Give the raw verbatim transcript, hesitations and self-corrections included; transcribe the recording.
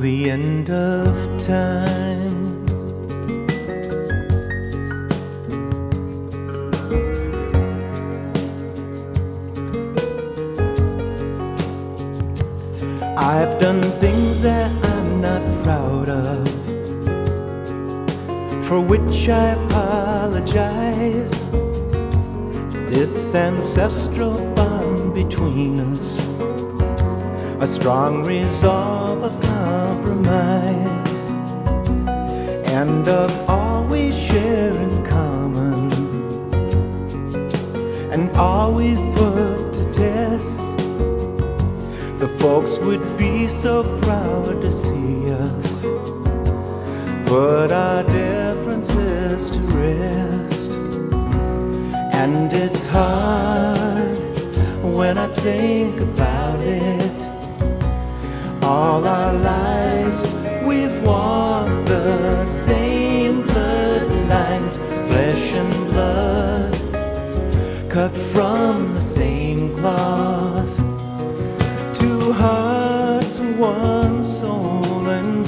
the end of time. I've done things that I'm not proud of, for which I apologize. This ancestral bond between us, a strong resolve of compromise, and of all we share in common, and all we've put to test. The folks would be so proud to see us put our differences to rest. And it's hard when I think about it. All our lives we've walked the same bloodlines, flesh and blood, cut from the same cloth. Two hearts, one soul, and